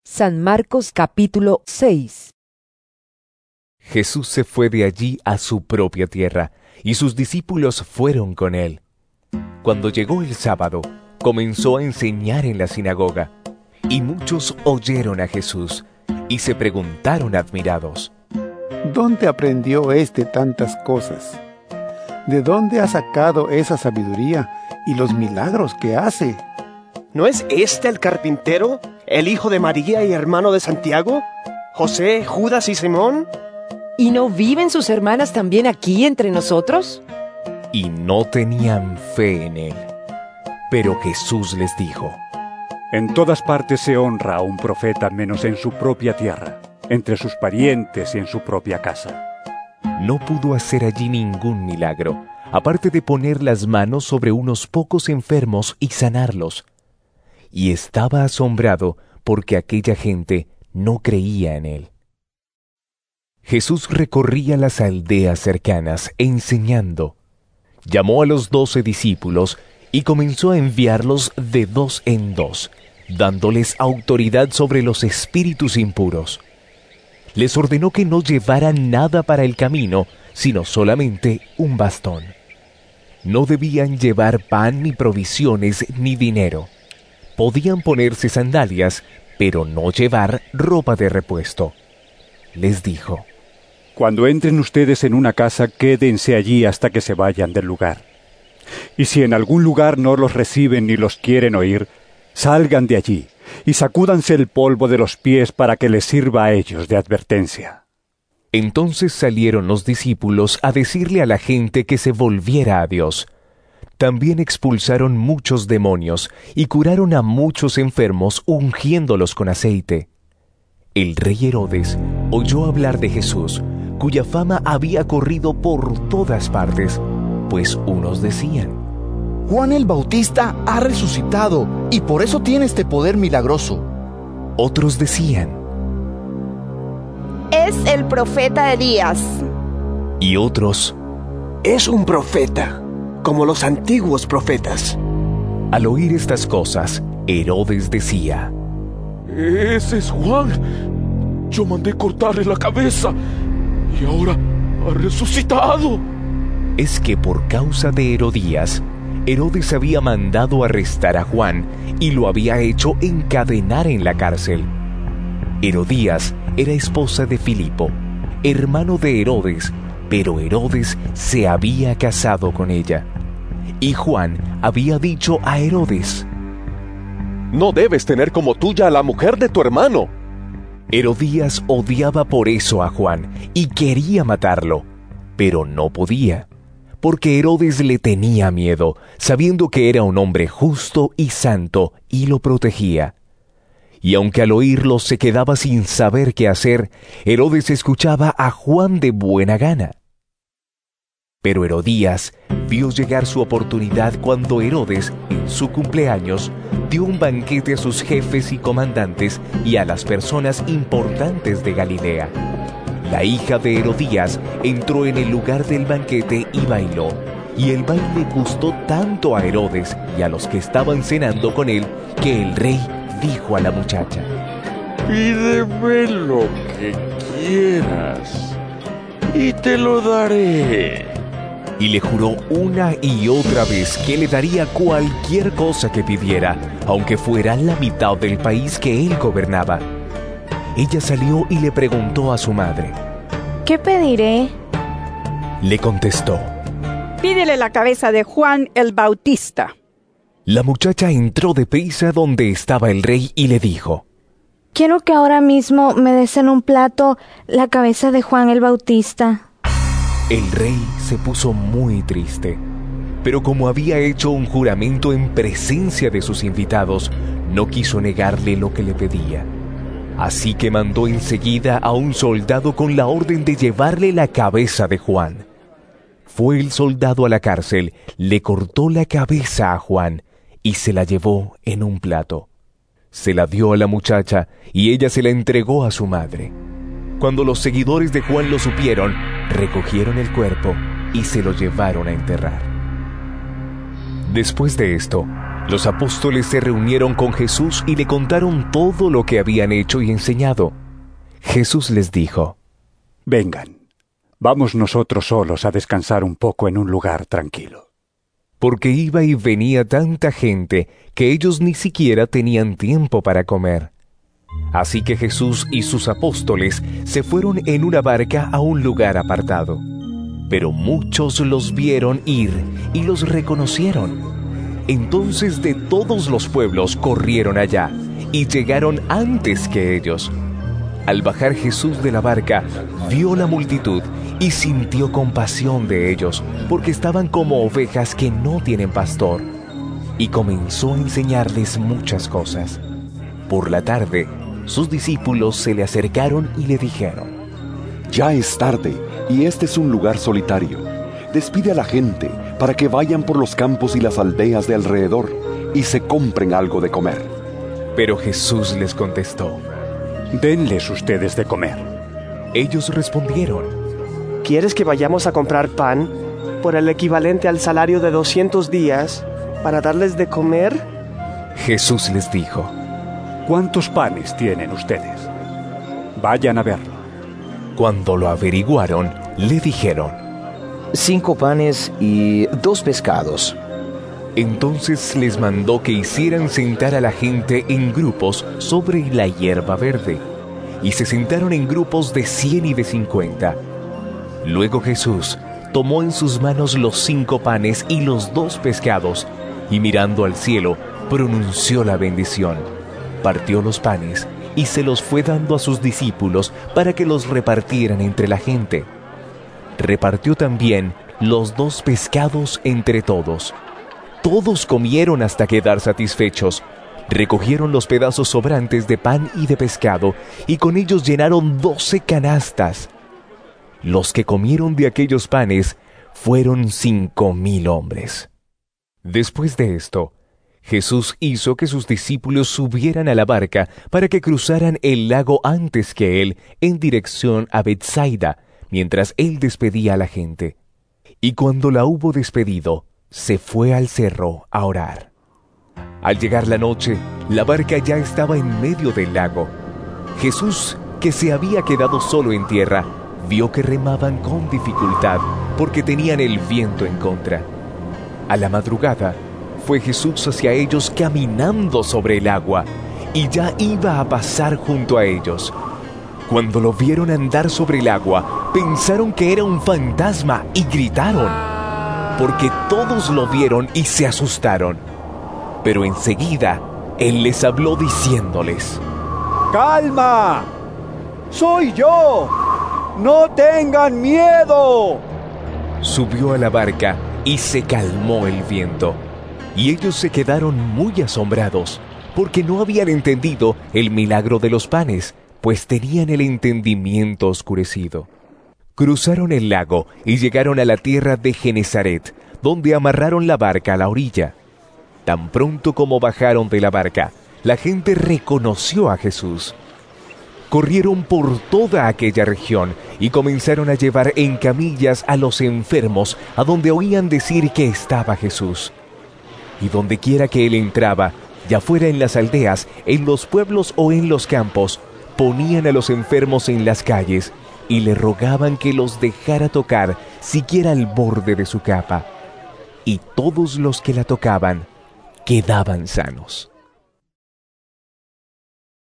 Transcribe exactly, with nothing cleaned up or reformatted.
San Marcos capítulo seis. Jesús se fue de allí a su propia tierra, y sus discípulos fueron con él. Cuando llegó el sábado, comenzó a enseñar en la sinagoga, y muchos oyeron a Jesús, y se preguntaron admirados: ¿Dónde aprendió éste tantas cosas? ¿De dónde ha sacado esa sabiduría y los milagros que hace? ¿No es este el carpintero, el hijo de María y hermano de Santiago, José, Judas y Simón? ¿Y no viven sus hermanas también aquí entre nosotros? Y no tenían fe en él. Pero Jesús les dijo: En todas partes se honra a un profeta menos en su propia tierra, entre sus parientes y en su propia casa. No pudo hacer allí ningún milagro, aparte de poner las manos sobre unos pocos enfermos y sanarlos. Y estaba asombrado porque aquella gente no creía en él. Jesús recorría las aldeas cercanas enseñando. Llamó a los doce discípulos y comenzó a enviarlos de dos en dos, dándoles autoridad sobre los espíritus impuros. Les ordenó que no llevaran nada para el camino, sino solamente un bastón. No debían llevar pan ni provisiones ni dinero. Podían ponerse sandalias, pero no llevar ropa de repuesto. Les dijo: Cuando entren ustedes en una casa, quédense allí hasta que se vayan del lugar. Y si en algún lugar no los reciben ni los quieren oír, salgan de allí y sacúdanse el polvo de los pies para que les sirva a ellos de advertencia. Entonces salieron los discípulos a decirle a la gente que se volviera a Dios. También expulsaron muchos demonios y curaron a muchos enfermos ungiéndolos con aceite. El rey Herodes oyó hablar de Jesús, cuya fama había corrido por todas partes, pues unos decían: Juan el Bautista ha resucitado y por eso tiene este poder milagroso. Otros decían: Es el profeta Elías. Y otros: Es un profeta, como los antiguos profetas. Al oír estas cosas, Herodes decía: Ese es Juan. Yo mandé cortarle la cabeza y ahora ha resucitado. Es que por causa de Herodías, Herodes había mandado arrestar a Juan y lo había hecho encadenar en la cárcel. Herodías era esposa de Filipo, hermano de Herodes, pero Herodes se había casado con ella. Y Juan había dicho a Herodes: No debes tener como tuya a la mujer de tu hermano. Herodías odiaba por eso a Juan y quería matarlo, pero no podía, porque Herodes le tenía miedo, sabiendo que era un hombre justo y santo y lo protegía. Y aunque al oírlo se quedaba sin saber qué hacer, Herodes escuchaba a Juan de buena gana. Pero Herodías vio llegar su oportunidad cuando Herodes, en su cumpleaños, dio un banquete a sus jefes y comandantes y a las personas importantes de Galilea. La hija de Herodías entró en el lugar del banquete y bailó, y el baile gustó tanto a Herodes y a los que estaban cenando con él, que el rey dijo a la muchacha: Pídeme lo que quieras y te lo daré. Y le juró una y otra vez que le daría cualquier cosa que pidiera, aunque fuera la mitad del país que él gobernaba. Ella salió y le preguntó a su madre: ¿Qué pediré? Le contestó: Pídele la cabeza de Juan el Bautista. La muchacha entró deprisa donde estaba el rey y le dijo: Quiero que ahora mismo me des en un plato la cabeza de Juan el Bautista. El rey se puso muy triste, pero como había hecho un juramento en presencia de sus invitados, no quiso negarle lo que le pedía. Así que mandó enseguida a un soldado con la orden de llevarle la cabeza de Juan. Fue el soldado a la cárcel, le cortó la cabeza a Juan y se la llevó en un plato. Se la dio a la muchacha y ella se la entregó a su madre. Cuando los seguidores de Juan lo supieron, recogieron el cuerpo y se lo llevaron a enterrar. Después de esto, Los apóstoles se reunieron con Jesús y le contaron todo lo que habían hecho y enseñado. Jesús les dijo: Vengan, vamos nosotros solos a descansar un poco en un lugar tranquilo. Porque iba y venía tanta gente que ellos ni siquiera tenían tiempo para comer. Así que Jesús y sus apóstoles se fueron en una barca a un lugar apartado. Pero muchos los vieron ir y los reconocieron. Entonces de todos los pueblos corrieron allá y llegaron antes que ellos. Al bajar Jesús de la barca, vio la multitud y sintió compasión de ellos, porque estaban como ovejas que no tienen pastor. Y comenzó a enseñarles muchas cosas. Por la tarde, sus discípulos se le acercaron y le dijeron: Ya es tarde y este es un lugar solitario. Despide a la gente para que vayan por los campos y las aldeas de alrededor y se compren algo de comer. Pero Jesús les contestó: Denles ustedes de comer. Ellos respondieron: ¿Quieres que vayamos a comprar pan por el equivalente al salario de doscientos días para darles de comer? Jesús les dijo: ¿Cuántos panes tienen ustedes? Vayan a verlo. Cuando lo averiguaron, le dijeron: Cinco panes y dos pescados. Entonces les mandó que hicieran sentar a la gente en grupos sobre la hierba verde, y se sentaron en grupos de cien y de cincuenta. Luego Jesús tomó en sus manos los cinco panes y los dos pescados, y mirando al cielo, pronunció la bendición. Partió los panes y se los fue dando a sus discípulos para que los repartieran entre la gente. Repartió también los dos pescados entre todos. Todos comieron hasta quedar satisfechos. Recogieron los pedazos sobrantes de pan y de pescado, y con ellos llenaron doce canastas. Los que comieron de aquellos panes fueron cinco mil hombres. Después de esto, Jesús hizo que sus discípulos subieran a la barca para que cruzaran el lago antes que él en dirección a Betsaida, mientras él despedía a la gente. Y cuando la hubo despedido, se fue al cerro a orar. Al llegar la noche, la barca ya estaba en medio del lago. Jesús, que se había quedado solo en tierra, vio que remaban con dificultad porque tenían el viento en contra. A la madrugada, fue Jesús hacia ellos caminando sobre el agua, y ya iba a pasar junto a ellos. Cuando lo vieron andar sobre el agua, pensaron que era un fantasma y gritaron, porque todos lo vieron y se asustaron. Pero enseguida, él les habló diciéndoles: ¡Calma! ¡Soy yo! ¡No tengan miedo! Subió a la barca y se calmó el viento. Y ellos se quedaron muy asombrados, porque no habían entendido el milagro de los panes, pues tenían el entendimiento oscurecido. Cruzaron el lago y llegaron a la tierra de Genesaret, donde amarraron la barca a la orilla. Tan pronto como bajaron de la barca, la gente reconoció a Jesús. Corrieron por toda aquella región y comenzaron a llevar en camillas a los enfermos a donde oían decir que estaba Jesús. Y donde quiera que él entraba, ya fuera en las aldeas, en los pueblos o en los campos, ponían a los enfermos en las calles y le rogaban que los dejara tocar siquiera al borde de su capa. Y todos los que la tocaban quedaban sanos.